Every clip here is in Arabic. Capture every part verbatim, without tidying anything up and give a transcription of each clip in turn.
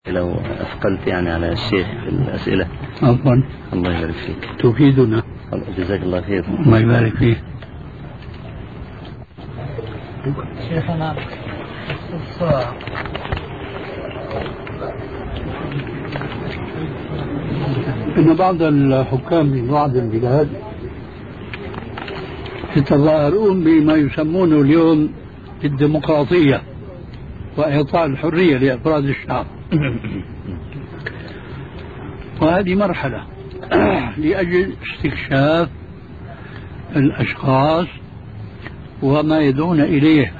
لو أثقلت يعني على الشيخ في الأسئلة. عفوا. الله يبارك فيك. تفيدنا. جزاك الله خير. الله يبارك فيك. شيخنا إن بعض الحكام في بعض البلاد يتظاهرون بما يسمونه اليوم الديمقراطية وإعطاء الحرية لأفراد الشعب. وهذه مرحلة لأجل استكشاف الأشخاص وما يدعون إليه،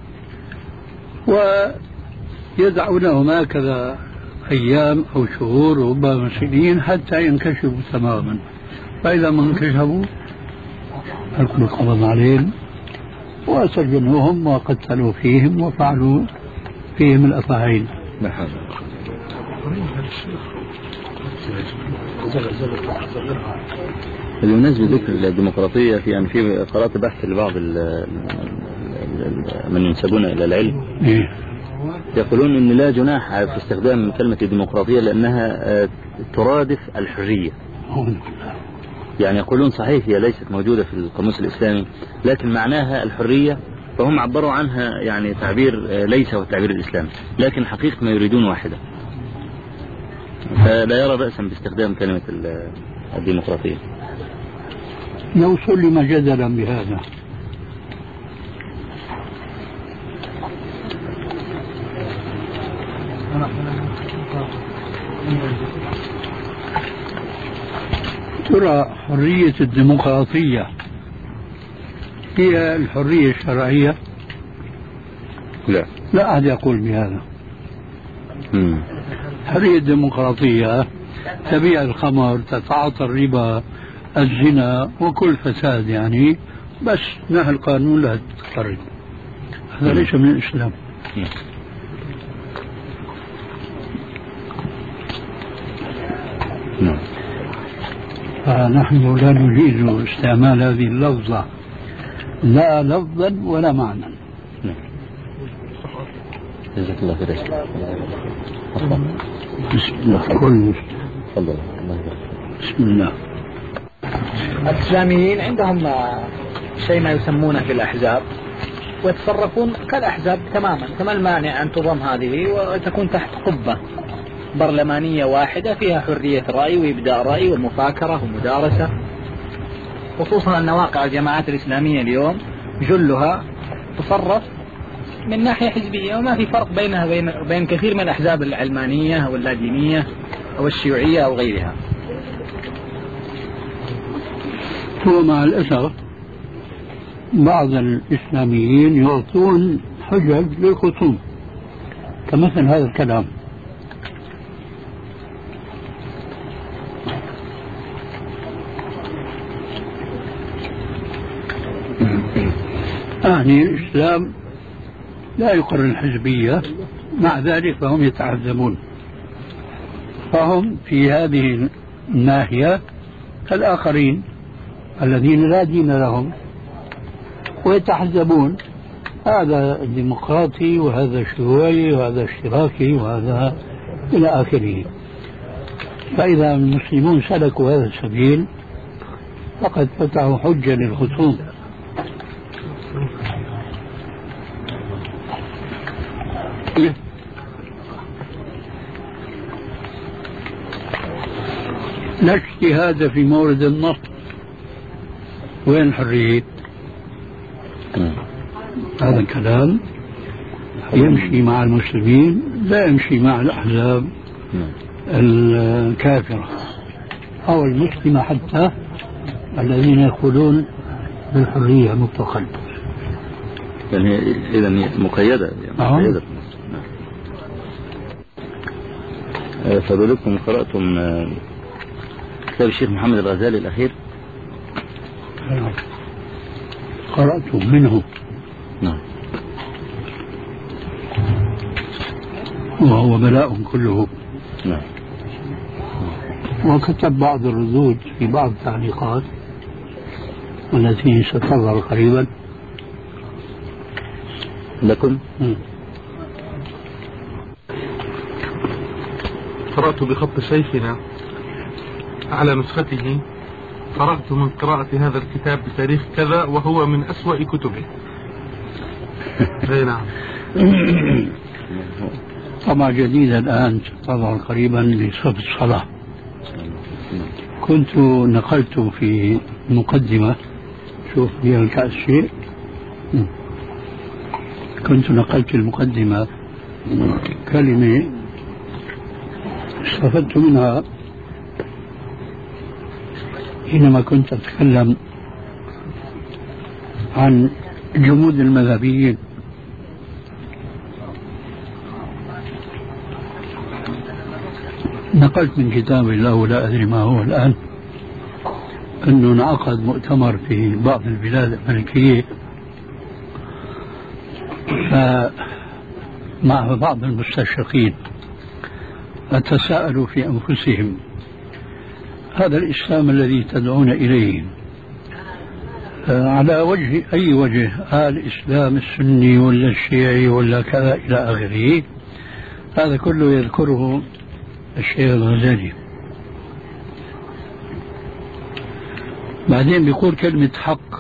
ويدعونهم هكذا أيام أو شهور وربما سنين حتى ينكشفوا تماما. فإذا ما انكشفوا الكل قبض عليهم وسجنوهم وقتلوا فيهم وفعلوا فيهم الأفاعيل. بمناسبة ذكر الديمقراطية، في يعني في قرأت بحث لبعض من ينسبون إلى العلم يقولون إن لا جناح في استخدام كلمة الديمقراطية لأنها ترادف الحرية. يعني يقولون صحيح هي ليست موجودة في القاموس الإسلامي لكن معناها الحرية، فهم عبروا عنها يعني تعبير ليس هو التعبير الإسلامي، لكن حقيقة ما يريدون واحدة. فلا يرى بأسا باستخدام كلمة الديمقراطية. لو سلم جدلا بهذا ترى حرية الديمقراطية هي الحرية الشرعية؟ لا لا أحد يقول بهذا. مم. الحرية الديمقراطية تبيع الخمر، تتعاطى الربا، الزنا وكل فساد، يعني بس نهى القانون لا تتخرج. هذا ليس من الإسلام. مم. نعم. فنحن لا نجيز استعمال هذه اللفظة لا لفظا ولا معنى. جزاك الله خير. بسم الله. كل تفضل. بسم الله. الإسلاميين عندهم شيء ما يسمونه بالأحزاب ويتصرفون كالأحزاب تماما، فما المانع أن تضم هذه وتكون تحت قبة برلمانية واحدة فيها حرية رأي وإبداء رأي والمفاكرة ومدارسة، خصوصا أن واقع الجماعات الإسلامية اليوم جلها تصرف من ناحية حزبية، وما في فرق بينها بين بين كثير من الأحزاب العلمانية أو اللادينية أو الشيوعية أو غيرها. هو مع الأسف بعض الإسلاميين يعطون حجج للخصوم كمثل هذا الكلام. يعني الإسلام لا يقر الحزبية، مع ذلك فهم يتعذبون، فهم في هذه الناحية كالآخرين الذين لا دين لهم ويتحزبون، هذا ديمقراطي وهذا شيوعي وهذا اشتراكي وهذا إلى آخره. فإذا المسلمون سلكوا هذا السبيل فقد فتحوا حجة للخصوم. لا اجتهاد في مورد النص. وين الحرية؟ هذا الكلام يمشي مع المسلمين لا يمشي مع الأحزاب الكافرة أو المسلمة حتى الذين يقولون بالحرية مطلقا. يعني إذا مقيدة يعني مقيدة. فضلكم قرأتم كتاب الشيخ محمد الغزالي الأخير؟ قرأت منه. نعم. وهو بلاء كله. نعم. وكتب بعض الردود في بعض التعليقات التي ستظهر قريبا لكم. قرأت بخط شيخنا على نسخته: فرغت من قراءة هذا الكتاب بتاريخ كذا وهو من أسوأ كتبه. نعم. طبعا جديدة الآن طبعا قريبا لصف الصلاة. كنت نقلت في مقدمة، شوف فيها الكأس شيء، كنت نقلت المقدمة كلمة استفدت منها حينما كنت أتكلم عن جمود المذهبيين. نقلت من كتاب له لا أدري ما هو الآن أنه انعقد مؤتمر في بعض البلاد الأمريكية مع بعض المستشرقين فتساءلوا في أنفسهم: هذا الإسلام الذي تدعون إليه على وجه أي وجه؟ الإسلام السني ولا الشيعي ولا كذا إلى آخره. هذا كله يذكره الشيخ الغزالي. بعدين بيقول كلمة حق،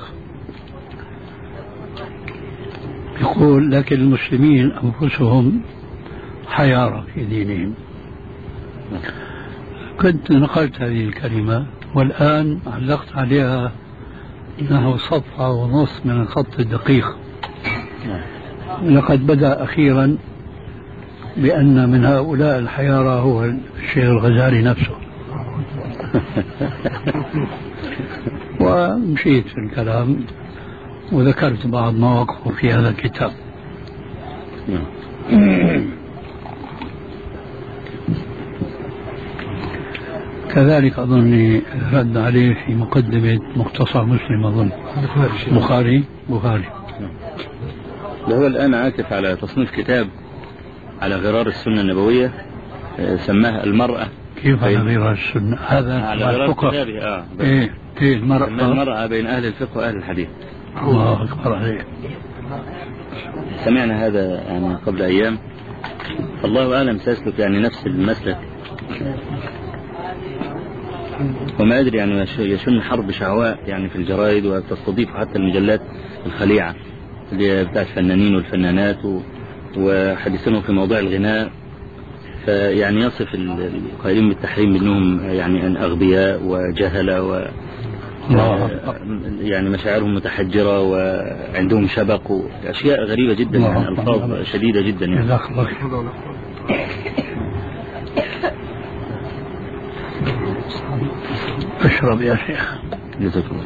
يقول: لكن المسلمين أنفسهم حيارى في دينهم. كنت نقلت هذه الكلمة والآن علقت عليها إنه صفحة ونصف من الخط الدقيق. لقد بدأ أخيرا بأن من هؤلاء الحيارى هو الشيخ الغزالي نفسه. ومشيت في الكلام وذكرت بعض مواقفه في هذا الكتاب. كذلك أظني رد عليه في مقدمة مختصر مسلم، أظن بخاري بخاري هو الآن عاكف على تصنيف كتاب على غرار السنة النبوية، سماه المرأة. كيف على غرار السنة؟ هذا على غرار كتابه. آه إيه إيه المرأة المرأة بين أهل الفقه وأهل الحديث. الله أكبر عليه. سمعنا هذا يعني قبل أيام، الله أعلم سيسلك يعني نفس المسلك، وما أدري يعني يشن حرب شعواء يعني في الجرائد، وتستضيف حتى المجلات الخليعة اللي بتاعت الفنانين والفنانات وحديثهم في موضوع الغناء، فيعني يصف القائلين بالتحريم منهم يعني أن أغبياء وجهلة و يعني مشاعرهم متحجرة وعندهم شبق وأشياء غريبة جدا، يعني ألفاظ شديدة جدا يعني. اشرب يا شيخ. جزاك الله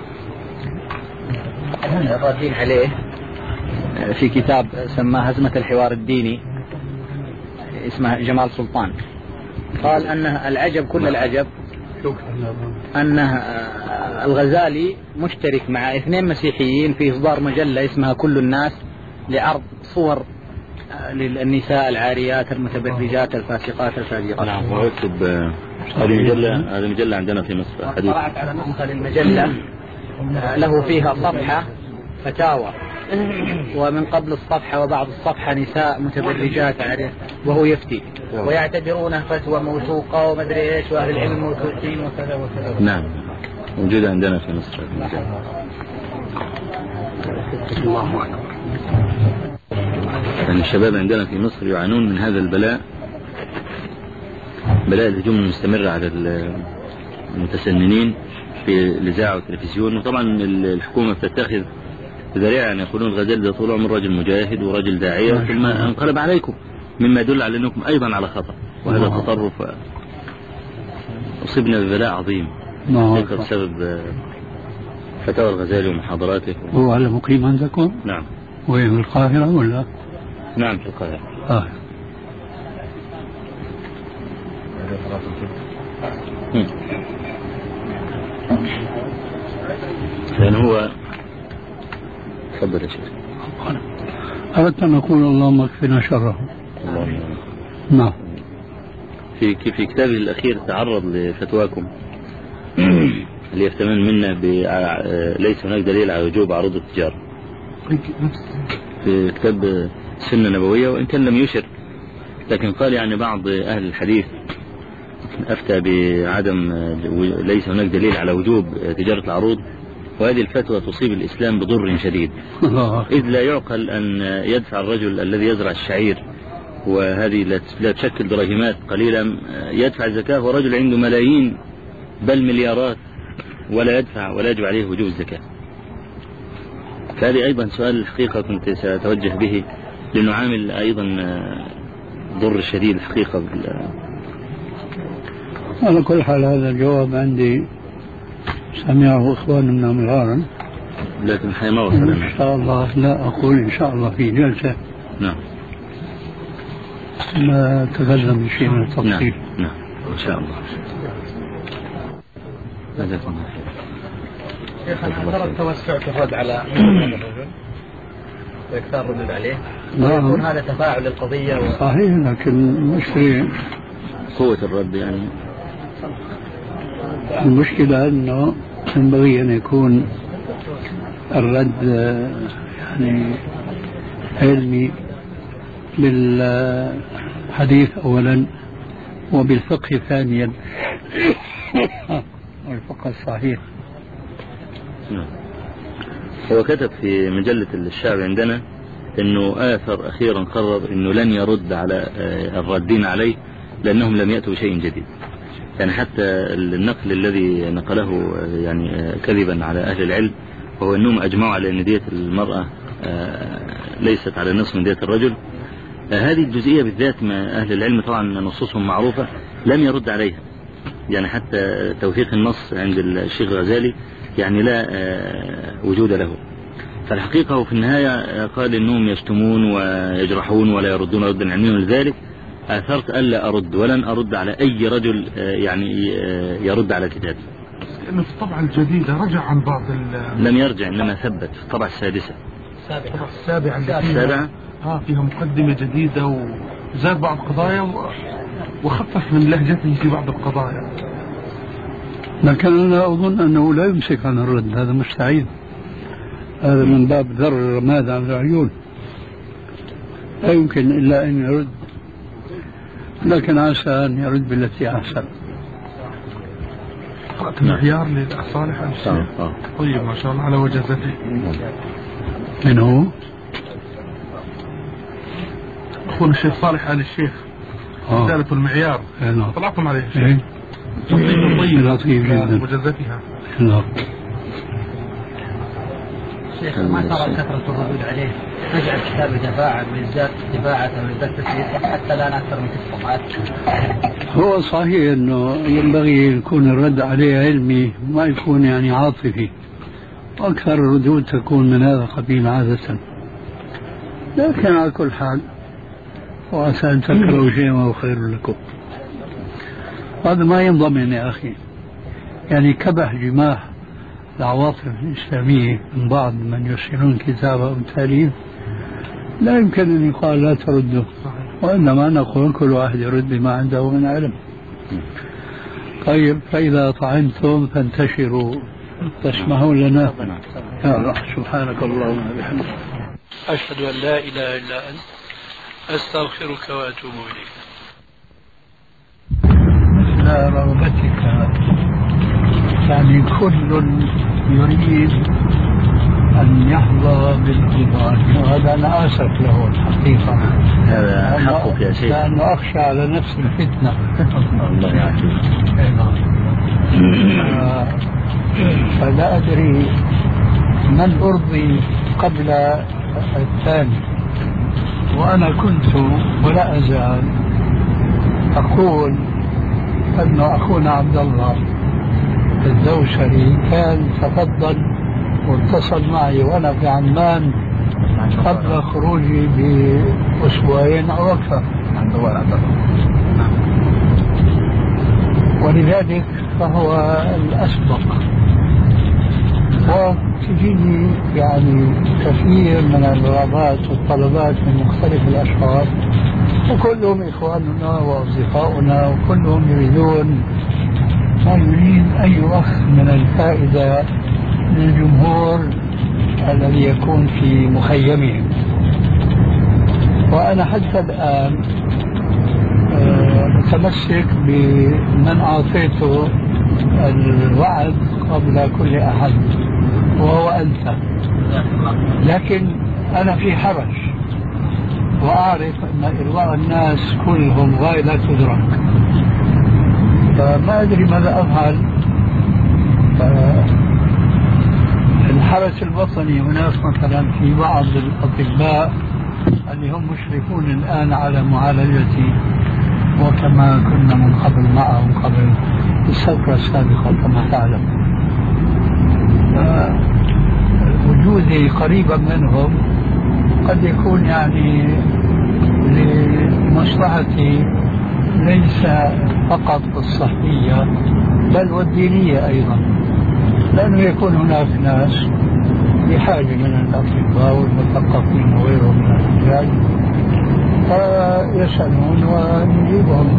خير. رادين عليه في كتاب سماه هزمة الحوار الديني، اسمه جمال سلطان. قال أنه العجب كل العجب أنه الغزالي مشترك مع اثنين مسيحيين في إصدار مجلة اسمها كل الناس لعرض صور للنساء العاريات المتبرجات الفاسقات الفاجرات. نعم. ويكتب هذه مجلة هذه مجلة عندنا في مصر. طلعت على نسخة للمجلة له فيها صفحة فتاوى، ومن قبل الصفحة وبعد الصفحة نساء متبرجات عاريات، وهو يفتي ويعتبرونه فتوى موثوقة ومدري ايش، واهل العلم موثوقين وكذا وكذا. نعم موجودة عندنا في مصر. الله أكبر. يعني الشباب عندنا في مصر يعانون من هذا البلاء، بلاء الهجوم المستمر على المتسننين في الإذاعة والتلفزيون. وطبعا الحكومة بتتخذ ذريعة أن يقولون الغزالي ده طول عمره راجل مجاهد وراجل داعية، ثم انقلب عليكم، مما يدل على أنكم أيضا على خطأ، وهذا تطرف. أصبنا ببلاء عظيم بسبب فتاوى الغزالي ومحاضراته. هو على مقيم عندكم؟ نعم. وين في القاهرة ولا؟ نعم في القاهرة. آه. لأن هو تفضل يا شيخ. أردت أن أقول اللهم اكفنا شره. اللهم. نعم. في في كتابه الأخير تعرض لفتواكم اللي يفتمن منا ب ليس هناك دليل على وجوب عروض التجارة في كتاب السنة النبوية، وإن كان لم يشر لكن قال يعني بعض أهل الحديث أفتى بعدم ليس هناك دليل على وجوب تجارة العروض، وهذه الفتوى تصيب الإسلام بضر شديد، إذ لا يعقل أن يدفع الرجل الذي يزرع الشعير وهذه لا تشكل دراهمات قليلا يدفع الزكاة، ورجل عنده ملايين بل مليارات ولا يدفع ولا يجب عليه وجوب الزكاة. فهذه أيضا سؤال الحقيقة كنت سأتوجه به لنعامل أيضا ضر شديد الحقيقة. على كل حال هذا الجواب عندي سمعه إخواننا مرارا، لكن الحقيقة ما وصلنا إن شاء الله. لا أقول إن شاء الله في جلسة نعم ما تكلم بشيء من التفصيل. نعم نعم إن شاء الله. جزاكم الله خير. شيخ أنا ترى التوسع في الرد على الرجل ويكثر الردود عليه، ويكون هذا تفاعل للقضية و... صحيح، لكن المشكلة قوة الرد يعني المشكلة أنه ينبغي أن يكون الرد يعني علمي بالحديث أولا وبالفقه ثانيا والفقه الصحيح. هو كتب في مجلة الشعب عندنا أنه آثر أخيرا قرر أنه لن يرد على الردين عليه لأنهم لم يأتوا بشيء جديد. يعني حتى النقل الذي نقله يعني كذبا على أهل العلم وهو أنهم أجمعوا على أن دية المرأة ليست على نصف من دية الرجل، هذه الجزئية بالذات ما أهل العلم طبعا نصوصهم معروفة لم يرد عليها. يعني حتى توثيق النص عند الشيخ الغزالي يعني لا وجود له. فالحقيقة هو في النهاية قال إنهم يشتمون ويجرحون ولا يردون ردا علميا، لذلك آثرت ألا أرد ولن أرد على أي رجل يعني يرد على كتابي. لأنه في الطبعة الجديدة رجع عن بعض لم يرجع إنما ثبت في الطبعة السادسة الطبعة السابعة السابعة آه فيها مقدمة جديدة وزاد بعض القضايا وخفف من لهجته في بعض القضايا. لكن أنا أظن أنه لا يمسك عن الرد، هذا مستحيل، هذا من باب ذر الرماد عن العيون، لا يمكن إلا أن يرد، لكن عسى أن يرد بالتي أحسن. قرأت المعيار للأخ صالح عن الشيخ طيب ما شاء الله على وجزته. من هو؟ أخونا الشيخ صالح آل الشيخ رسالة المعيار طلعتم عليه إيه؟ طيب طيب لطيف جدا وجزتها. نعم. شيخ ما ترى كثرة الردود عليه تجعل كتاب يتفاعل ويزداد تباعة ويزداد تسليط حتى الآن أكثر من ست صفحات. هو صحيح أنه ينبغي يكون الرد عليه علمي ما يكون يعني عاطفي، وأكثر الردود تكون من هذا القبيل عادة، لكن على كل حال وعسى أن تكرهوا شيئا وهو خير لكم. هذا ما ينضمن يا أخي، يعني كبح جماح العواطف الإسلامية من بعض من يرسلون كتابة أو تاليف لا يمكن أن يقال لا تردوا، وإنما نقول كل واحد يرد بما عنده من علم. طيب فإذا طعمتم فانتشروا، تسمحون لنا؟ يا الله سبحانك اللهم وبحمدك أشهد أن لا إله إلا أنت أستغفرك وأتوب إليك. مثل رغبتك يعني كل يريد أن يحظى بالقرآن، وهذا أنا آسف له الحقيقة. هذا حقك يا شيخ، لأنه أخشى على نفس الفتنة. الله يعافيك. فلا أدري من أرضي قبل الثاني، وأنا كنت ولا أزال أقول أن أخونا عبد الله الدوسري كان تفضل واتصل معي وأنا في عمان قبل خروجي بأسبوعين أو أكثر، ولذلك فهو الأسبق. وتجيني يعني كثير من الرغبات والطلبات من مختلف الأشخاص، وكلهم إخواننا وأصدقاؤنا، وكلهم يريدون ما يريد أي أخ من الفائدة للجمهور الذي يكون في مخيمهم. وأنا حتى الآن متمسك بمن أعطيته الوعد قبل كل أحد وهو أنت، لكن أنا في حرج وأعرف أن إرضاء الناس كلهم غاية لا تدرك، فما أدري ماذا أفعل. الحرس الوطني هناك مثلا في بعض الأطباء اللي هم مشرفون الآن على معالجتي، وكما كنا من قبل معهم قبل الثورة السابقة كما تعلم، وجودي قريبا منهم قد يكون يعني لمصلحتي ليس فقط الصحية بل والدينية أيضا، لأنه يكون هناك ناس بحاجة من الأطباء والمثقفين وغيرهم من الرجال فيسألون ونجيبهم.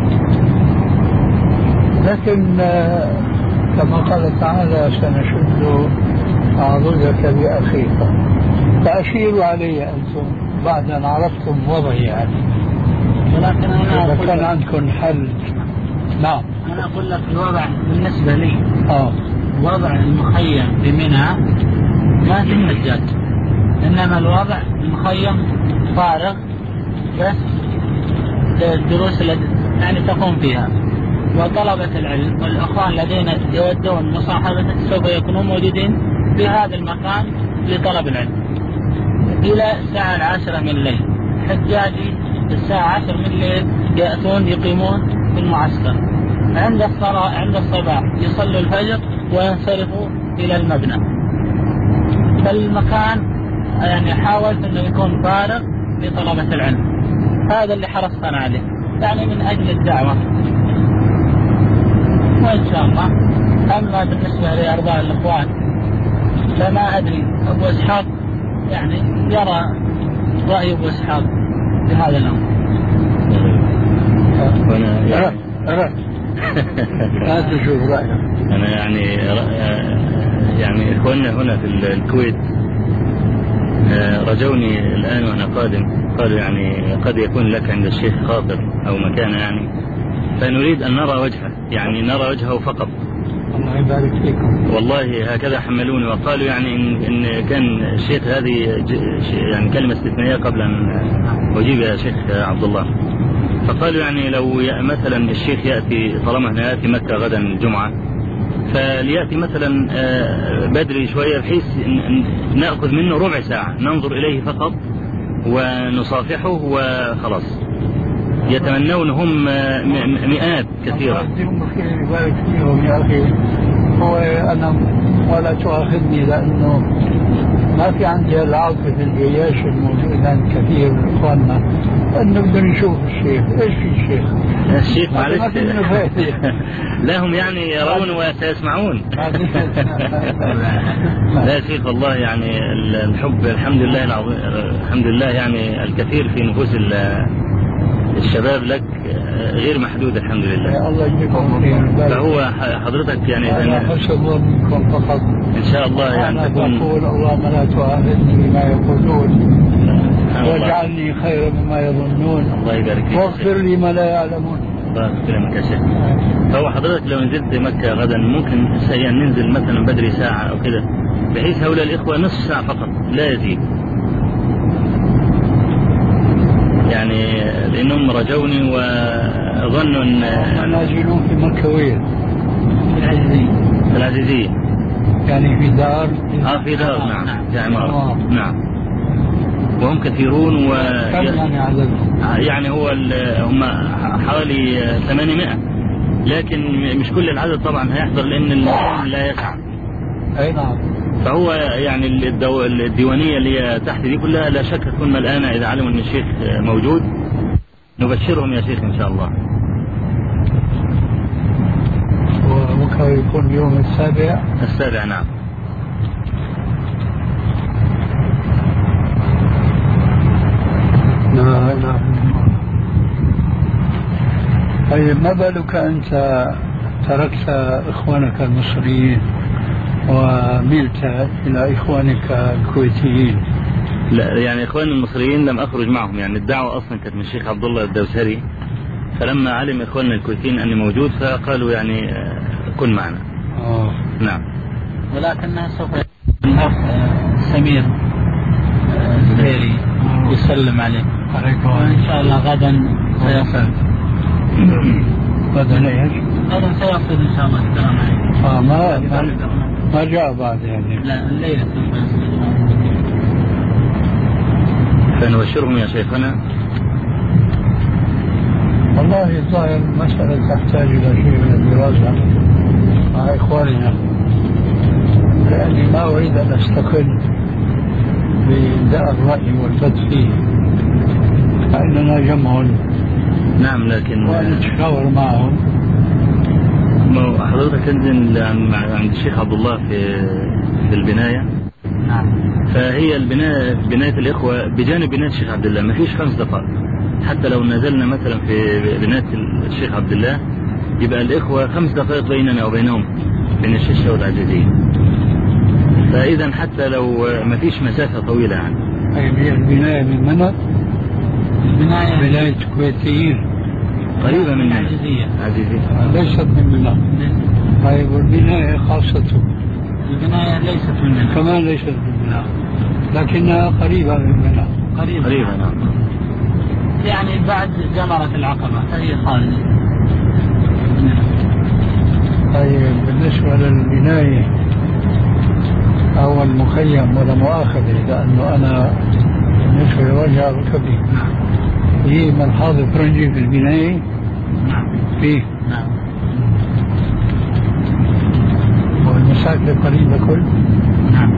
لكن كما قال تعالى سنشد عضدك بأخيك، فأشيروا علي أنتم بعد أن عرفتم وضعي يعني. ولكن أنا إذا كان عندكم حل. نعم أنا أقول لك الوضع بالنسبة لي آه. وضع المخيم بمنى ما في حجاج، إنما الوضع المخيم فارغ بس للدروس التي يعني تقوم فيها، وطلبة العلم والأخوان الذين يودون مصاحبتك سوف يكونون موجودين في هذا المكان لطلب العلم إلى الساعة العاشرة من الليل. حجاجي الساعة عشر من الليل يأتون يقيمون في المعسكر، عند الصلاة عند الصباح يصلوا الفجر وينصرفوا إلى المبنى. فالمكان يعني حاولت أنه يكون فارغ لطلبة العلم، هذا اللي حرصنا عليه يعني من أجل الدعوة، وإن شاء الله. أما بالنسبة لأرباع الإخوان فما أدري، أبو إسحاق يعني يرى رأي أبو إسحاق بهذا الأمر. وأنا يعني لا تشوف رأيك. أنا يعني يعني إخواننا هنا في الكويت رجوني الآن وأنا قادم، قالوا يعني قد يكون لك عند الشيخ خاطر أو مكانه يعني، فنريد أن نرى وجهه، يعني نرى وجهه فقط. الله يبارك فيكم. والله هكذا حملوني وقالوا يعني إن, إن كان الشيخ هذه يعني كلمة استثنائية قبل أن أجيب يا شيخ عبد الله، فقالوا يعني لو مثلا الشيخ يأتي طالما هنا يأتي مكة غدا الجمعة فليأتي مثلا بدري شوية بحيث نأخذ منه ربع ساعة ننظر إليه فقط ونصافحه وخلاص. يتمنون هم مئات كثيرة. يبارك فيهم يا أخي، هو أنا ولا تؤاخذني لأنه ما في عندي العاطفة الجياش الموجودة كثير من إخواننا أنه بدنا نشوف الشيخ. إيش في الشيخ؟ الشيخ معلش لا هم يعني يرون وسيسمعون. لا يا شيخ والله يعني الحب الحمد لله العظيم، الحمد لله يعني الكثير في نفوس الشباب لك غير محدود الحمد لله. يا الله يجزيكم خير. فهو حضرتك يعني أنا حسب منكم فقط إن شاء الله يعني تكون. أقول اللهم لا تؤاخذني بما يقولون واجعلني خيرا مما يظنون. الله يبارك فيك. واغفر لي ما لا يعلمون. الله يسلمك يا شيخ. فهو حضرتك لو نزلت مكة غدا ممكن يعني ننزل مثلا بدري ساعة أو كده بحيث هؤلاء الإخوة نصف ساعة فقط لا يزيد، يعني لأنهم رجوني وظنوا أن نازلون في مكة وين؟ في العزيزية. في العزيزية يعني في دار. آه في دار نعم في عمارة نعم، وهم كثيرون و يعني عددهم؟ يعني هو هم حوالي ثمانمائة، لكن مش كل العدد طبعا هيحضر لأن المكان لا يسع. أي نعم. فهو يعني الدو... الديوانية اللي هي تحت دي كلها لا شك تكون ملآنة إذا علموا أن الشيخ موجود. نبشرهم يا شيخ إن شاء الله. وممكن يكون يوم السابع. السابع نعم. نعم نعم. طيب ما بالك أنت تركت إخوانك المصريين وملت إلى إخوانك الكويتيين؟ لا يعني إخواني المصريين لم أخرج معهم، يعني الدعوة أصلا كانت من الشيخ عبد الله الدوسري فلما علم إخواننا الكويتيين أني موجود فقالوا يعني كن معنا. آه. نعم. ولكنها سوف الأخ سمير الزهيري يسلم عليه وإن شاء الله غدا سيصل. غدا ايش؟ غدا سيصل إن شاء الله السلام عليكم. آه ما ما جاء بعد يعني. لا الليلة فنبشرهم يا شيخنا. والله الظاهر المسألة تحتاج إلى شيء من الدراسة مع إخواننا، لأني ما أريد أن أستقل بإبداء الرأي والفتح فيه، فإننا جمع. نعم لكن ونتشاور معهم. حضرتك تنزل عند الشيخ عبد الله في في البناية. نعم. فهي البناية بناية الإخوة بجانب بناية الشيخ عبد الله ما فيش خمس دقائق، حتى لو نزلنا مثلا في بناية الشيخ عبد الله يبقى الإخوة خمس دقائق بيننا وبينهم بين الشيشة والعزيزية. فإذا حتى لو ما فيش مسافة طويلة يعني. هي البناية من منى؟ البناية بناية كويتيين قريبة من العزيزية. عزيزية ليست من منى. طيب والبناية خاصته؟ البناية ليست من منى. كمان ليست من منى لكنها قريبة من منى. قريبة. قريبة نعم. يعني بعد جمرة العقبة فهي خارجة. طيب بالنسبة للبناية أو المخيم ولا مؤاخذة، لأنه أنا بالنسبة لوجه ركبي في ملحاظ فرنجي في البناية. نعم. فيه. نعم. والمساكن قريبة كل. نعم.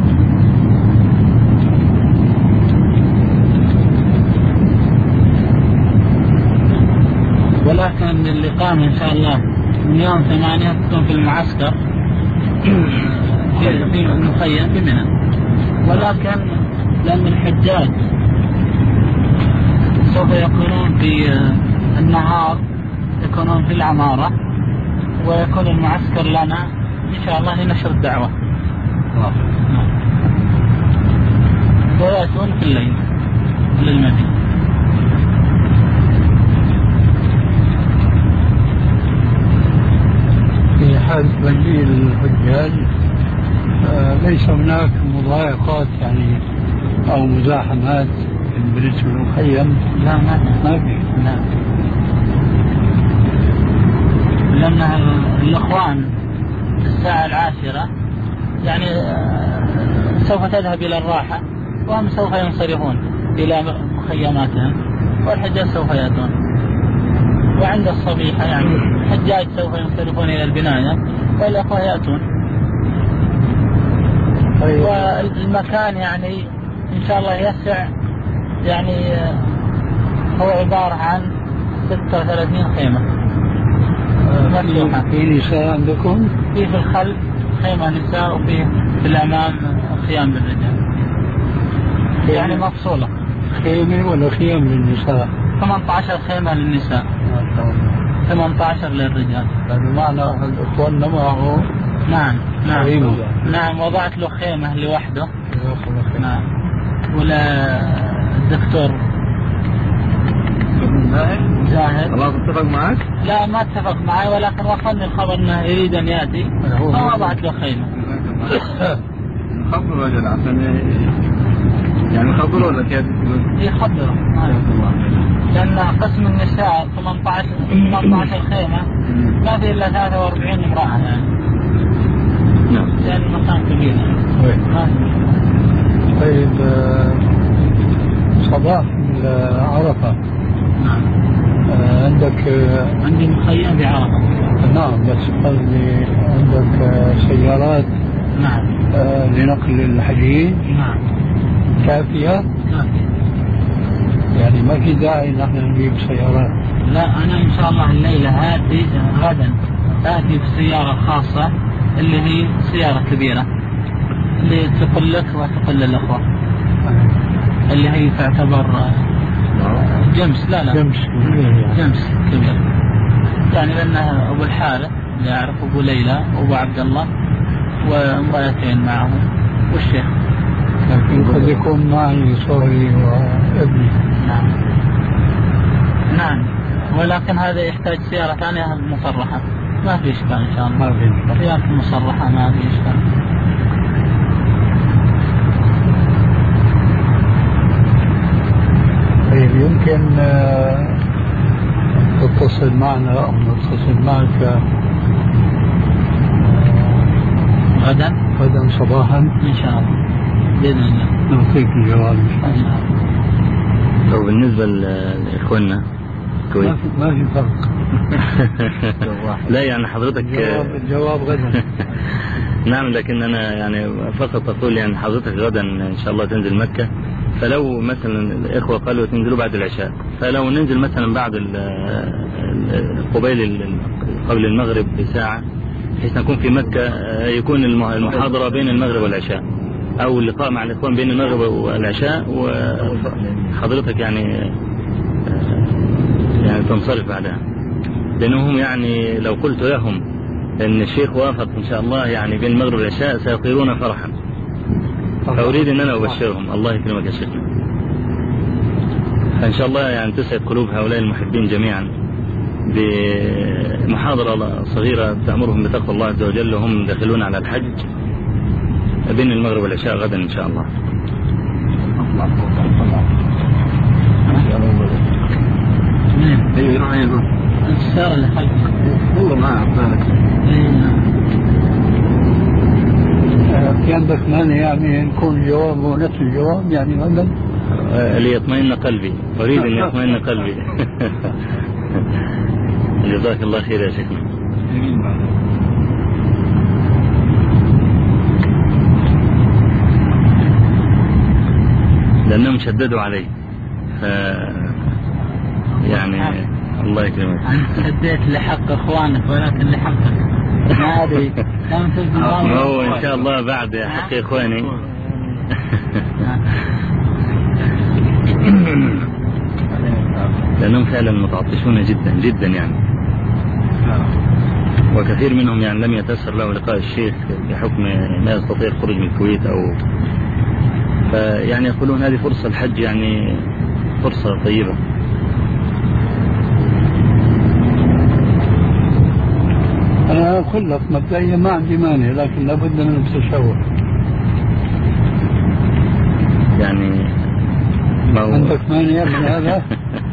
ولكن الإقامة إن شاء الله من يوم ثمانية تكون في المعسكر في في المخيم في منى، ولكن لأن الحجاج سوف يكونون في النهار يكونون في العمارة، ويكون المعسكر لنا إن شاء الله لنشر الدعوة. ويأتون في الليل للمدينة. في حال مجيء الحجاج آه ليس هناك مضايقات يعني أو مزاحمات بالنسبة للمخيم؟ لا ما ما في. لا، لأن الإخوان الساعة العاشرة يعني سوف تذهب إلى الراحة، وهم سوف ينصرفون إلى مخيماتهم، والحجاج سوف يأتون. وعند الصبيحة يعني الحجاج سوف ينصرفون إلى البناية والأخوة يأتون. والمكان يعني إن شاء الله يسع، يعني هو عبارة عن ستة وثلاثين خيمة مفتوحة. في نساء عندكم؟ في في الخلف خيمة نساء، وفي في الأمام خيام للرجال، يعني مفصولة. خيمة ولا خيام للنساء؟ ثمانية عشر خيمة للنساء، ثمانية عشر للرجال. يعني معنى الإخوان معه. نعم نعم خيمة. نعم، وضعت له خيمة لوحده. نعم. ولا الدكتور زاهد خلاص اتفق معك؟ لا ما اتفق معي، ولكن وصلني الخبر انه يريد ان ياتي فوضعت له خيمة. خبر الرجل عشان يعني خبره ولا كيف؟ يخبره لأن قسم النساء ثمانية عشر خيمة ما في إلا ثلاثة وأربعين امرأة يعني. نعم. لأن المكان كبير. طيب صباح عرفة. نعم. عندك عندي مخيم بعرفة. نعم، بس قصدي عندك سيارات. نعم. لنقل الحجيج. نعم. كافية؟ كافية. يعني ما في داعي نحن نجيب سيارات. لا أنا إن شاء الله الليلة هاتي غدا آتي بسيارة خاصة اللي هي سيارة كبيرة اللي تقل لك وتقل للأخوة، اللي هي تعتبر جمس. لا لا جمس كبير. جمس كبير يعني، لأنها أبو الحارث اللي أعرف، أبو ليلى وأبو عبد الله وامرأتين معهم والشيخ. لكن قد يكون معي صهري وابني. نعم نعم. ولكن هذا يحتاج سيارة ثانية مصرحة. ما في إشكال إن شاء الله. ما في إشكال. سيارة مصرحة ما في إشكال. طيب يمكن تتصل معنا أو نتصل معك غدا غدا صباحا إن شاء الله بإذن الله نعطيك الجواب إن شاء الله. وبالنسبة لإخواننا ما في ما في فرق. لا يعني حضرتك الجواب, الجواب غدا. نعم لكن أنا يعني فقط أقول يعني حضرتك غدا إن شاء الله تنزل مكة، فلو مثلا الإخوة قالوا تنزلوا بعد العشاء، فلو ننزل مثلا بعد قبيل قبل المغرب بساعة بحيث نكون في مكة، يكون المحاضرة بين المغرب والعشاء أو اللقاء مع الإخوان بين المغرب والعشاء، وحضرتك يعني يعني تنصرف بعدها، لأنهم يعني لو قلت لهم أن الشيخ وافق إن شاء الله يعني بين المغرب والعشاء سيطيرون فرحا، فأريد أن أنا أبشرهم. الله يكرمك يا شيخ. فإن شاء الله يعني تسعد قلوب هؤلاء المحبين جميعا بمحاضرة صغيرة تأمرهم بتقوى الله عز وجل وهم داخلون على الحج بين المغرب والعشاء غدا إن شاء الله. ايوه ايوه السيارة اللي خلفك والله ما اعرف. في عندك مانع يعني نكون الجواب ونفس الجواب يعني غدا؟ ليطمئن قلبي، أريد أن يطمئن قلبي. جزاك الله خير يا شيخنا. لأنهم شددوا علي ف يعني الله يكرمك. شديت لحق إخوانك ولكن لحقك ما أدري. ما هو إن شاء الله بعد حق إخواني. لأنهم فعلا متعطشون جدا جدا يعني، وكثير منهم يعني لم يتيسر له لقاء الشيخ بحكم ما يستطيع الخروج من الكويت أو فيعني يقولون هذه فرصة الحج يعني فرصة طيبة. أنا أقول لك مبدئيا ما عندي مانع، لكن لابد من التشاور. يعني ما هو عندك مانع من هذا؟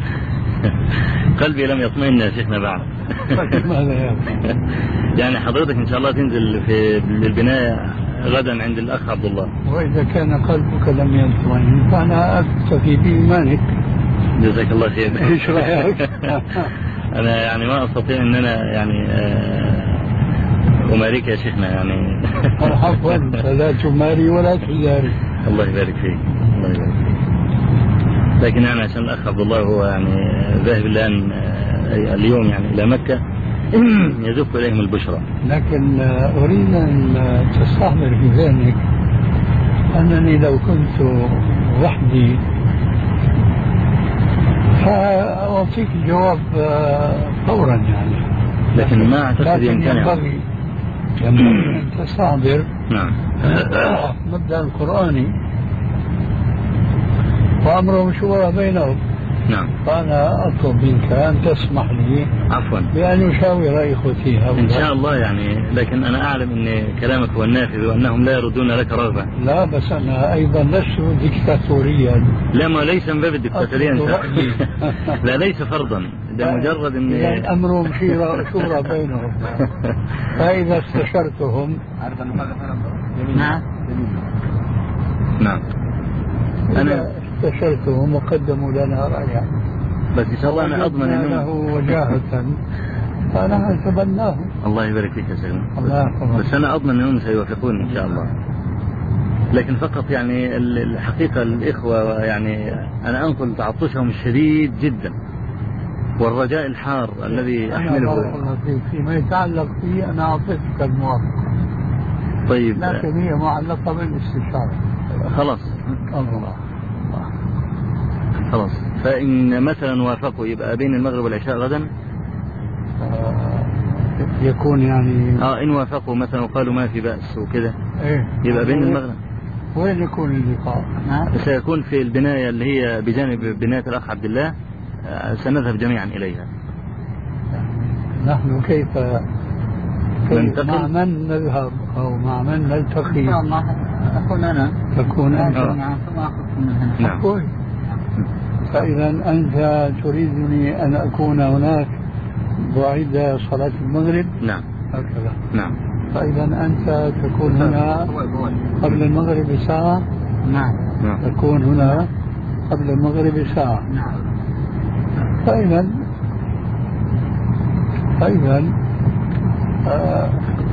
قلبي لم يطمئن يا شيخنا بعد. ماذا يعني؟ يعني حضرتك إن شاء الله تنزل في البناية غدا عند الأخ عبد الله. وإذا كان قلبك لم يطمئن فأنا أكتفي بإيمانك. جزاك الله خير. إيش رأيك؟ أنا يعني ما أستطيع أن أنا يعني أماريك يا شيخنا يعني. عفوا لا تماري ولا تزاري. الله يبارك فيك. الله يبارك فيك. لكن يعني عشان الأخ عبد الله هو يعني ذاهب الآن اليوم يعني إلى مكة يزف إليهم البشرى. لكن أريد أن تستحضر في ذهنك أنني لو كنت وحدي فأعطيك الجواب فورا يعني، لكن ما أعتقد يمكن ينبغي ينبغي أن تستحضر نعم مبدأ القرآني وأمرهم شورى بينهم. نعم. فأنا أطلب منك أن تسمح لي عفوا بأن أشاور إخوتي هؤلاء إن شاء الله يعني، لكن أنا أعلم أن كلامك هو النافذ وأنهم لا يردون لك رغبة. لا بس أنا أيضا لست ديكتاتوريا. لا ما ليس من باب الديكتاتورية أنت. لا ليس فرضا، ده مجرد أن يعني أمرهم شورى بينهم. فإذا استشرتهم نعم نعم أنا استشرتهم وقدموا لنا رأيا، بس إن شاء الله أنا أضمن أنه له وجاهة فأنا أتبناه. الله يبارك فيك يا سيدنا. الله بس أنا أضمن أنهم سيوافقون إن شاء الله، لكن فقط يعني الحقيقة الإخوة يعني أنا أنقل تعطشهم الشديد جدا والرجاء الحار الذي أحمله. فيما يتعلق فيه أنا أعطيتك الموافقة. طيب لكن هي معلقة بالاستشارة. خلاص الله خلاص. فإن مثلا وافقوا يبقى بين المغرب والعشاء غدا آه يكون يعني اه إن وافقوا مثلا وقالوا ما في بأس وكده إيه يبقى بين المغرب. وين يكون اللقاء؟ سيكون في البناية اللي هي بجانب بناية الأخ عبد الله. آه سنذهب جميعا إليها. نحن كيف, كيف مع من نذهب أو مع من نلتقي؟ إن شاء الله أكون أنا. تكون أنت. نعم. ثم أخذكم من هنا. نعم. فإذا أنت تريدني أن أكون هناك بعد صلاة المغرب؟ نعم. هكذا. نعم. فإذا أنت تكون هنا قبل المغرب بساعة؟ نعم. تكون هنا قبل المغرب بساعة. نعم. فإذا فإذا آه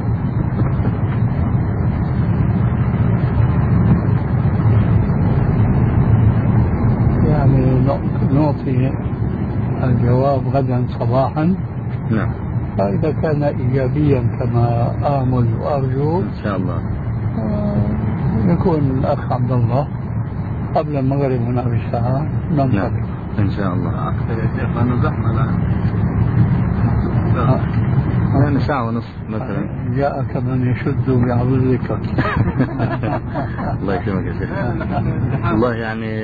يعني نعطي الجواب غدا صباحا. نعم. فإذا كان إيجابيا كما آمل وأرجو إن شاء الله آه يكون الأخ عبد الله قبل المغرب هنا بساعة. نعم إن شاء الله. أكثر يا شيخ أنا زحمة الآن. يعني ساعة ونصف مثلا. جاءك من يشد بعضدك. الله يكرمك يا شيخ. الله يعني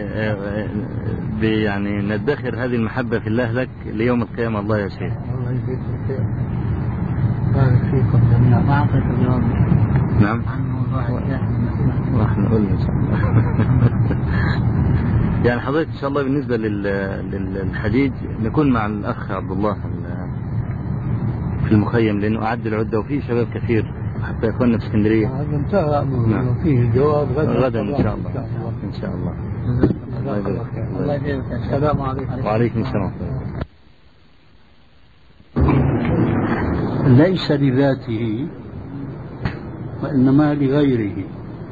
يعني ندخر هذه المحبة في الله لك ليوم القيامة. الله يا شيخ. الله يجزيك الخير. بارك فيكم جميعا. ما أعطيت الجواب. نعم. عن موضوع الشيخ. راح نقول إن شاء الله. يعني حضرتك إن شاء الله بالنسبة للحديد نكون مع الأخ عبد الله في المخيم لأنه أعد العدة وفيه شباب كثير حتى يكوننا في اسكندرية. هذا انتهى. نعم. فيه الجواب غدا. غدا إن شاء الله. إن شاء الله. الله يجزيك. السلام عليكم. وعليكم السلام. ليس لذاته وإنما لغيره.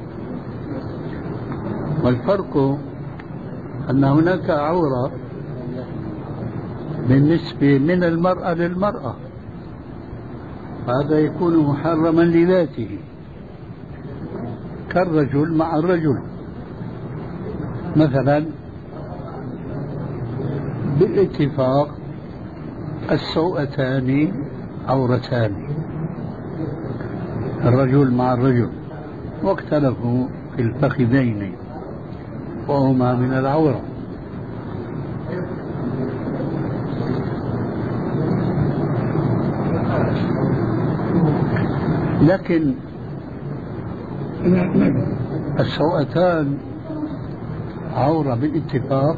والفرق أن هناك عورة بالنسبة من المرأة للمرأة، هذا يكون محرما لذاته كالرجل مع الرجل. مثلا بالاتفاق السوءتان عورتان، الرجل مع الرجل، واختلفوا في الفخذين وهما من العورة. لكن السوءتان عورة بالاتفاق،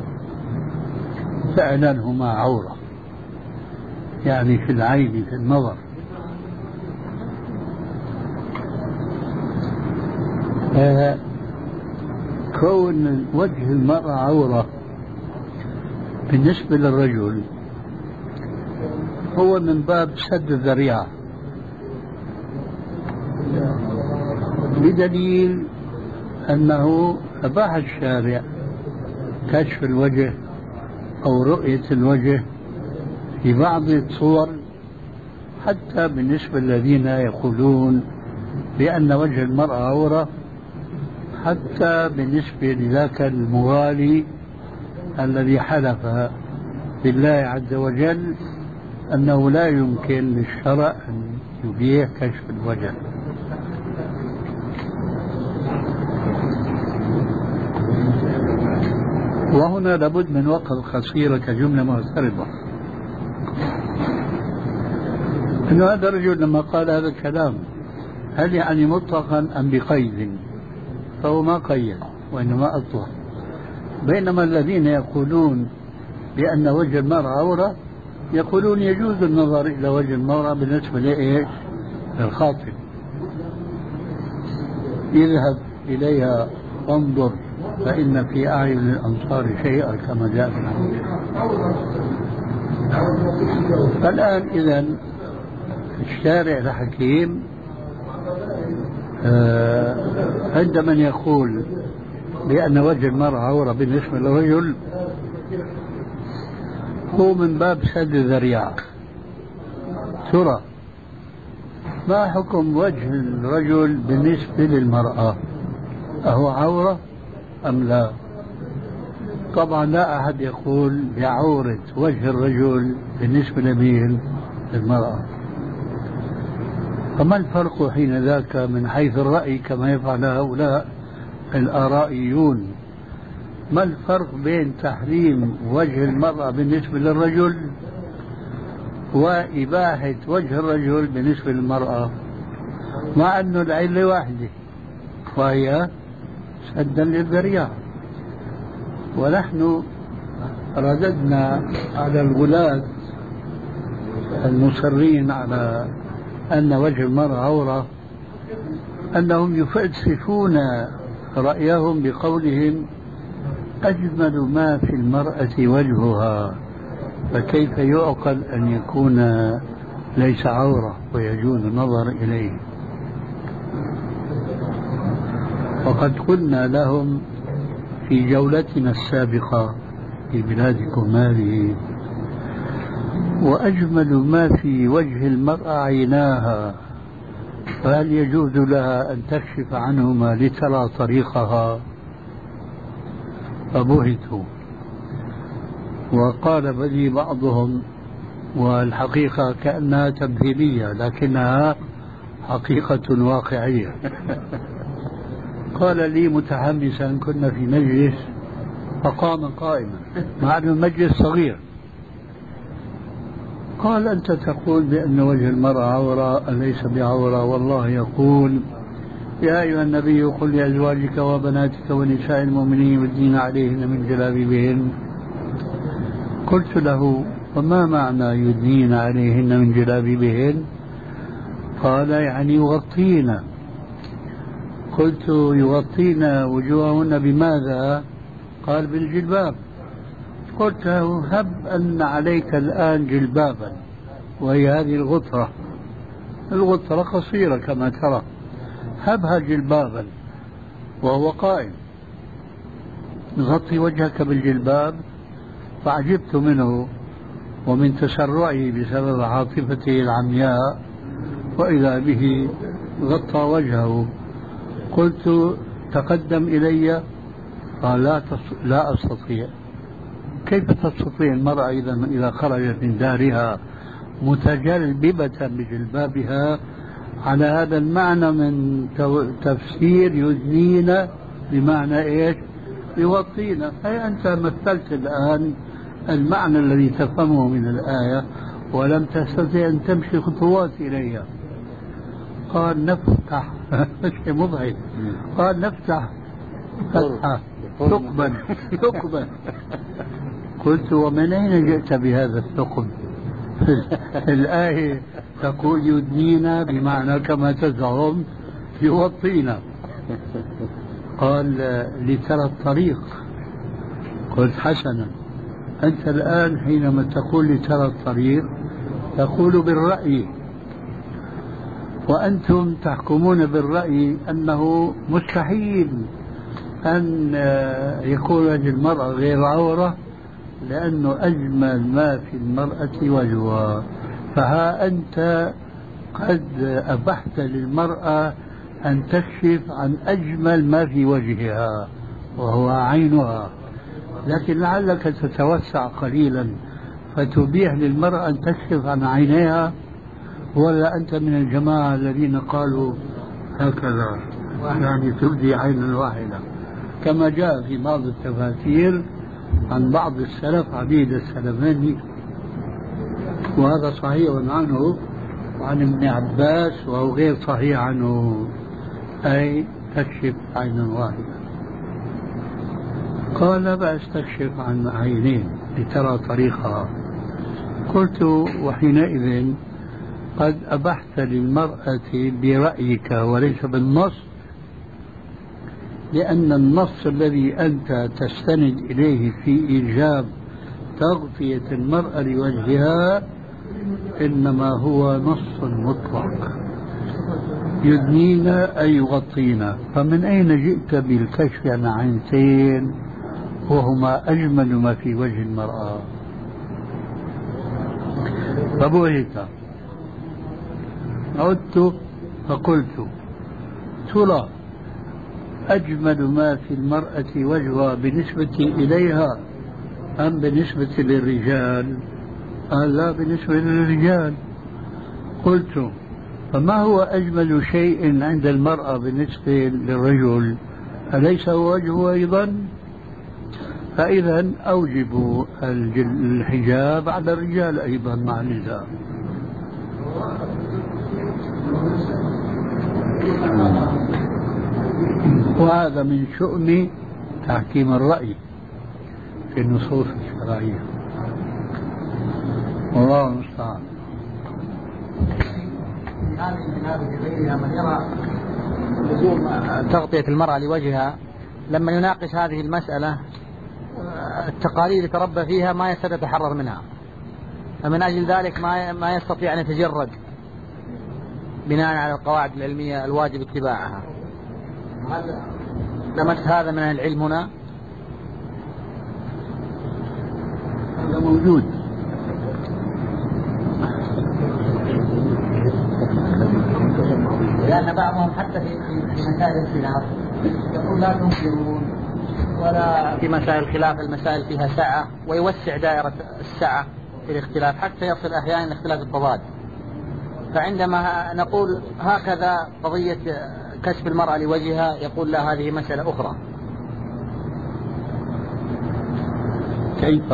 فعلا هما عورة، يعني في العين في النظر. آه كون وجه المرأة عورة بالنسبة للرجل هو من باب سد الذريعة، بدليل أنه أباح الشارع كشف الوجه أو رؤية الوجه في بعض الصور، حتى بالنسبة للذين يقولون بأن وجه المرأة عورة، حتى بالنسبة لذاك المغالي الذي حلف بالله عز وجل أنه لا يمكن للشرع أن يبيح كشف الوجه. وهنا لابد من وقف قصيرة كجملة معترضة، أن هذا الرجل لما قال هذا الكلام هل يعني مطلقا أم بقيد؟ فهو ما قيد وإنما أطلق. بينما الذين يقولون بأن وجه المرأة عورة يقولون يجوز النظر إلى وجه المرأة بالنسبة لإيش؟ للخاطب، اذهب إليها وانظر فإن في أعين الأنصار شيئا كما جاء في الحديث. فالآن إذن الشارع الحكيم آه عند من يقول بأن وجه المرأة عورة بالنسبة للرجل هو من باب سد الذريعة. ترى ما حكم وجه الرجل بالنسبة للمرأة؟ أهو عورة أم لا؟ طبعا لا أحد يقول بعورة وجه الرجل بالنسبة للمرأة. فما الفرق حين ذاك من حيث الرأي كما يفعل هؤلاء الآرائيون؟ ما الفرق بين تحريم وجه المرأة بالنسبة للرجل وإباحة وجه الرجل بالنسبة للمرأة، مع أنه العلة واحدة وهي سدا للذريعة. ونحن رددنا على الغلاة المصرين على أن وجه المرأة عورة أنهم يفلسفون رأيهم بقولهم أجمل ما في المرأة وجهها، فكيف يعقل أن يكون ليس عورة ويجوز النظر إليه؟ وقد قلنا لهم في جولتنا السابقة في بلادكم هذه: وأجمل ما في وجه المرأة عيناها، فهل يجوز لها أن تكشف عنهما لترى طريقها؟ فبهتوا. وقال بلي بعضهم، والحقيقة كأنها تمثيلية لكنها حقيقة واقعية، قال لي متحمسا: كنا في مجلس فقام قائما مع أن المجلس صغير، قال: أنت تقول بأن وجه المرأة عورة، أليس بعورة؟ والله يقول: يا أيها النبي قل لأزواجك وبناتك ونساء المؤمنين يدنين عليهن من جلابيبهن. قلت له: وما معنى يدنين عليهن من جلابيبهن؟ قال: يعني يغطين. قلت: يغطين وجوههن بماذا؟ قال: بالجلباب. قلت له: هب أن عليك الآن جلبابا، وهي هذه الغطرة، الغطرة قصيرة كما ترى، هبها جلبابا وهو قائم، غطي وجهك بالجلباب. فعجبت منه ومن تسرعه بسبب عاطفته العمياء، وإذا به غطى وجهه. قلت: تقدم إلي. قال: لا, لا أستطيع. كيف تستطيع المرأة إذا إذا خرجت من دارها متجلببة بجلبابها على هذا المعنى من تفسير يدنين بمعنى إيش؟ يغطينا. أي أنت مثلت الآن المعنى الذي تفهمه من الآية ولم تستطيع أن تمشي خطوات إليها. قال: نفتح شيء مضحك. قال: نفتح فتحة ثقبا ثقبا. قلت: ومن أين جئت بهذا الثقب؟ الآية تقول يدنينا بمعنى كما تزعم يغطينا. قال: لترى الطريق. قلت: حسنا، أنت الآن حينما تقول لترى الطريق تقول بالرأي، وأنتم تحكمون بالرأي أنه مستحيل أن يكون وجه المرأة غير عورة لأنه أجمل ما في المرأة وجهها. فها أنت قد أبحت للمرأة أن تكشف عن أجمل ما في وجهها وهو عينها، لكن لعلك تتوسع قليلا فتبيح للمرأة أن تكشف عن عينيها، ولا أنت من الجماعة الذين قالوا هكذا يعني تبدي عينا واحدة، كما جاء في بعض التفاسير عن بعض السلف عبيد السلفاني، وهذا صحيح عنه وعن ابن عباس، وهو غير صحيح عنه، أي تكشف عينا واحدة. قال: بأس تكشف عن عينين لترى طريقها. قلت: وحينئذ قد أبحت للمرأة برأيك وليس بالنص، لأن النص الذي أنت تستند إليه في إيجاب تغطية المرأة لوجهها إنما هو نص مطلق، يدنينا أي يغطينا. فمن أين جئت بالكشف عن عينتين وهما أجمل ما في وجه المرأة؟ فبهت. عدت فقلت: ترى أجمل ما في المرأة وجهها بالنسبة إليها أم بالنسبة للرجال؟ قال: لا، بالنسبة للرجال. قلت: فما هو أجمل شيء عند المرأة بالنسبة للرجل؟ أليس هو وجهه أيضا؟ فإذا أوجبوا الحجاب على الرجال أيضا مع النساء. وهذا من شؤم تحكيم الرأي في النصوص الشرعية. والله المستعان. من يرى لزوم تغطية المرأة لوجهها لما يناقش هذه المسألة التقاليد يتربى فيها ما يستطيع يتحرر منها، فمن أجل ذلك ما ما يستطيع أن يتجرد بناء على القواعد العلمية الواجب اتباعها. لمس هذا من العلم هنا؟ هذا موجود. لأن بعضهم حتى في مسائل الخلاف يقول لا تنكرون، ولا في مسائل الخلاف المسائل فيها سعة، ويوسع دائرة السعة في الاختلاف حتى يصل أحيانا لاختلاف الضوابط. فعندما نقول هكذا قضية كشف المرأة لوجهها يقول لا، هذه مسألة أخرى. كيف؟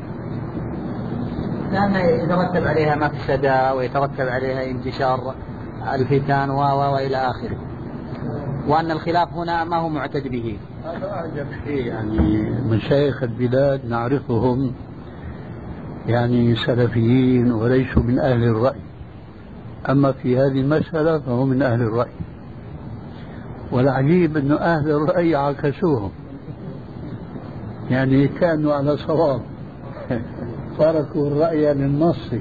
لأن يترتب عليها مفسدة ويترتب عليها انتشار الفتن و وإلى آخره، وأن الخلاف هنا ما هو معتد به. هذا أعجب شيء، يعني مشايخ البلاد نعرفهم يعني سلفيين وليسوا من أهل الرأي، أما في هذه المسألة فهم من أهل الرأي. والعجيب أن أهل الرأي عكسوهم، يعني كانوا على صواب تركوا الرأي للنص.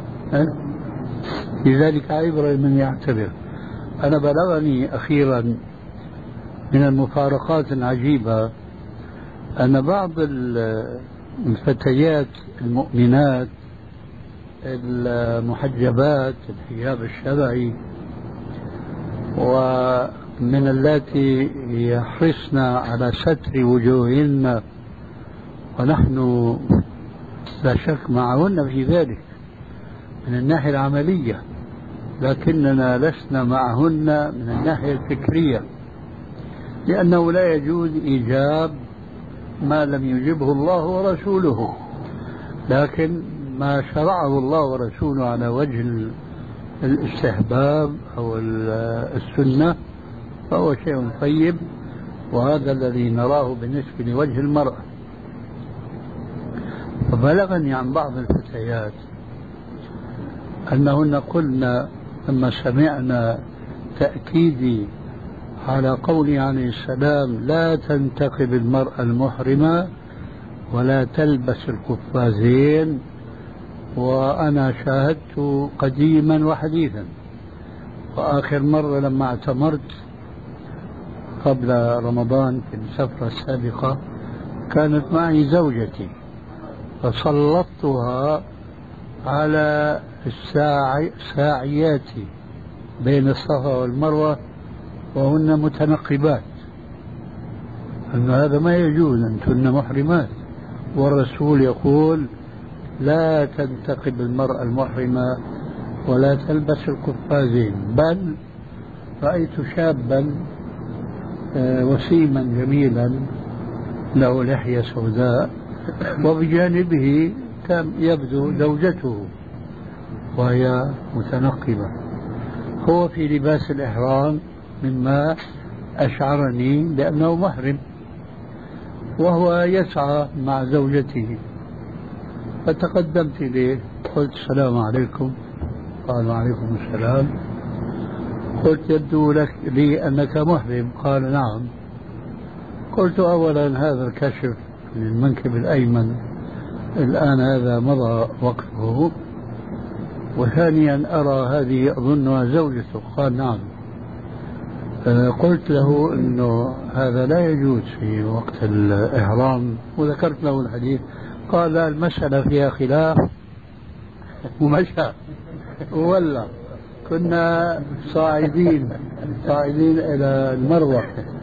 لذلك عبرة من يعتبر. أنا بلغني أخيرا من المفارقات العجيبة أن بعض الفتيات المؤمنات المحجبات الحجاب الشرعي ومن اللاتي يحرصن على ستر وجوههن، ونحن لا شك معهن في ذلك من الناحية العملية، لكننا لسنا معهن من الناحية الفكرية، لأنه لا يجوز إيجاب ما لم يجبه الله ورسوله، لكن ما شرعه الله ورسوله على وجه الاستحباب أو السنة فهو شيء طيب، وهذا الذي نراه بالنسبة لوجه المرأة. فبلغني عن بعض الفتيات أنهن قلنا لما سمعنا تأكيدي على قوله عليه السلام لا تنتقب المرأة المحرمة ولا تلبس القفازين، وأنا شاهدت قديما وحديثا، وآخر مرة لما اعتمرت قبل رمضان في السفرة السابقة كانت معي زوجتي، فسلطتها على الساعيات بين الصفا والمروة وهن متنقبات، أن هذا ما يجوز، أنتن محرمات، والرسول يقول لا تنتقب المرأة المحرمة ولا تلبس القفازين. بل رأيت شابا وسيما جميلا له لحية سوداء وبجانبه كان يبدو زوجته وهي متنقبة، هو في لباس الإحرام مما أشعرني بأنه محرم، وهو يسعى مع زوجته. فتقدمت إليه قلت السلام عليكم، قال وعليكم السلام. قلت يبدو لك لي أنك محرم، قال نعم. قلت أولا هذا الكشف للمنكب الأيمن الآن هذا مضى وقته، وثانيا أرى هذه أظنها زوجته، قال نعم. قلت له أنه هذا لا يجوز في وقت الإحرام، وذكرت له الحديث، قال لا المسألة فيها خلاف، ومشى وولى. كنا صاعدين صاعدين إلى المروة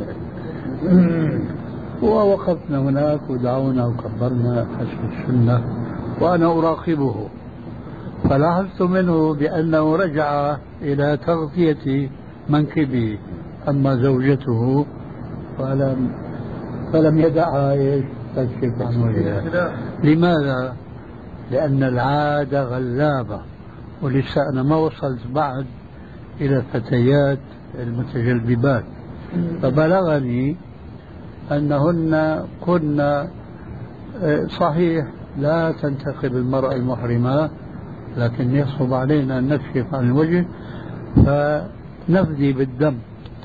ووقفنا هناك ودعونا وكبرنا حسب السنة وأنا أراقبه، فلاحظت منه بأنه رجع إلى تغطية منكبه، أما زوجته فلم فلم يدعها تكشف عن وجهها. لماذا؟ لأن العادة غلابة، ولسه أنا ما وصلت بعد إلى الفتيات المتجلببات، فبلغني أنهن كن صحيح لا تنتخب المرأة المحرمة، لكن يصعب علينا أن نكشف عن الوجه فنفدي بالدم.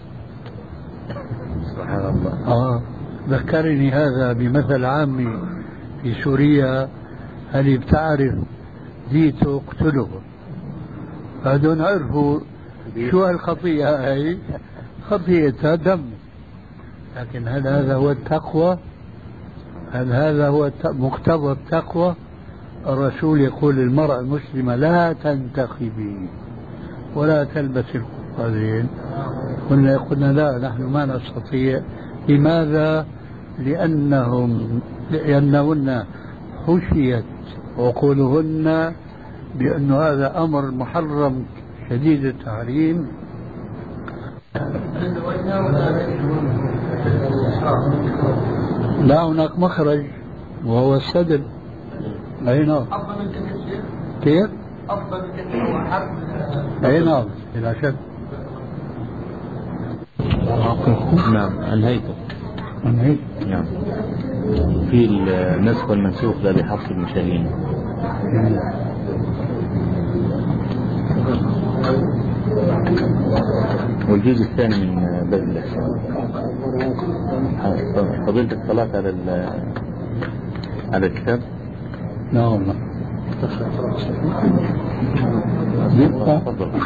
سبحان الله. آه ذكرني هذا بمثل عامي في سوريا، هل بتعرف ديته اقتله، هذول عرفوا شو هالخطيئة هاي، خطيئتها دم. لكن هل هذا هو التقوى؟ هل هذا هو مقتضى التقوى؟ الرسول يقول للمرأة المسلمة لا تنتخبي ولا تلبس القفازين، قلنا قلنا لا نحن ما نستطيع. لماذا؟ لأنهم لأنهن خشيت عقولهن بأن هذا أمر محرم شديد التحريم. لا هناك مخرج وهو السدل. أي نعم. أفضل من كده الشيخ؟ كيف؟ أفضل من كده هو حرب. أي نعم بلا شك. نعم أنهيته. أنهيت. نعم. في النسخ والمنسوخ ده بحفظ المشاهين. والجزء الثاني من بذل الإحسان. فضيلتك صلاة على على الكتاب؟ نعم. تفضل.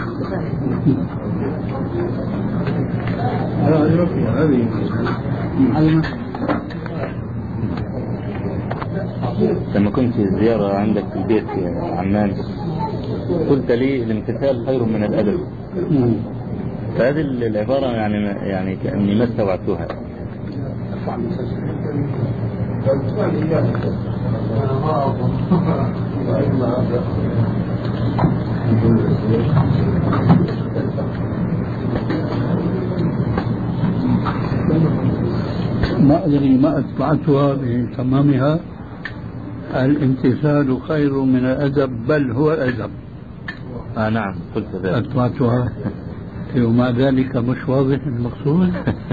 لما كنت زيارة عندك في البيت في عمان قلت لي الامتثال خير من الأدب، فهذه العبارة يعني يعني كأني ما استوعبتها. ما أدري ما أتبعتها بتمامها. الامتثال خير من الأدب بل هو الأدب. آه نعم قلت ذلك. أتبعتها ومع ذلك مش واضح المقصود.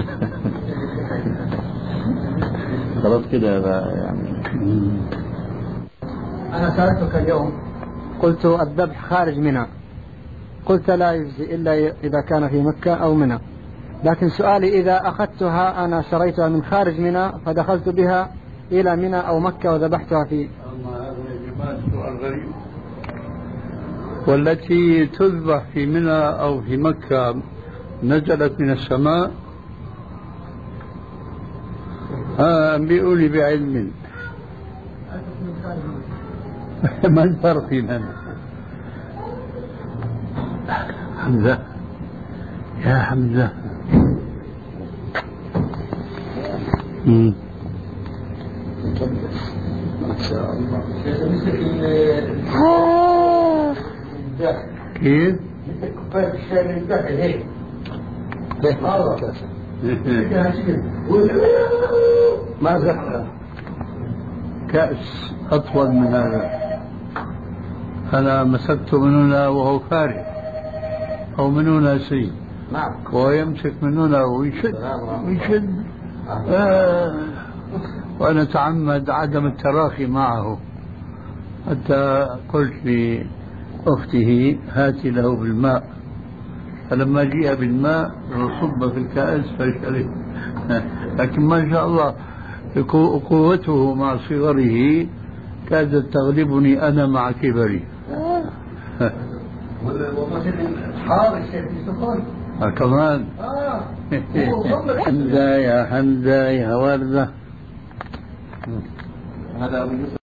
خلاص كده يعني. أنا سألتك اليوم قلت الذبح خارج منى، قلت لا يجزي إلا إذا كان في مكة أو منى، لكن سؤالي إذا أخذتها أنا شريتها من خارج منى فدخلت بها إلى منى أو مكة وذبحتها في. والتي تذبح في منى أو في مكة نزلت من السماء؟ آه أنبئوا لي بعلم. ما الفرق بيننا؟ حمزة يا حمزة. مم. كيف؟ كوباية الشاي من البحر هيك. ما زحها كأس أطول من هذا. أنا مسكت من هنا وهو فارغ أو من هنا سيد، وهو يمسك من هنا ويشد ويشد آه. وأنا أتعمد عدم التراخي معه، حتى قلت لأخته هاتي له بالماء، فلما جيء بالماء صب في الكأس فشرب. لكن ما شاء الله قوته مع صغره كادت تغلبني أنا مع كبري. كمان حمزة يا حمزة يا وردة.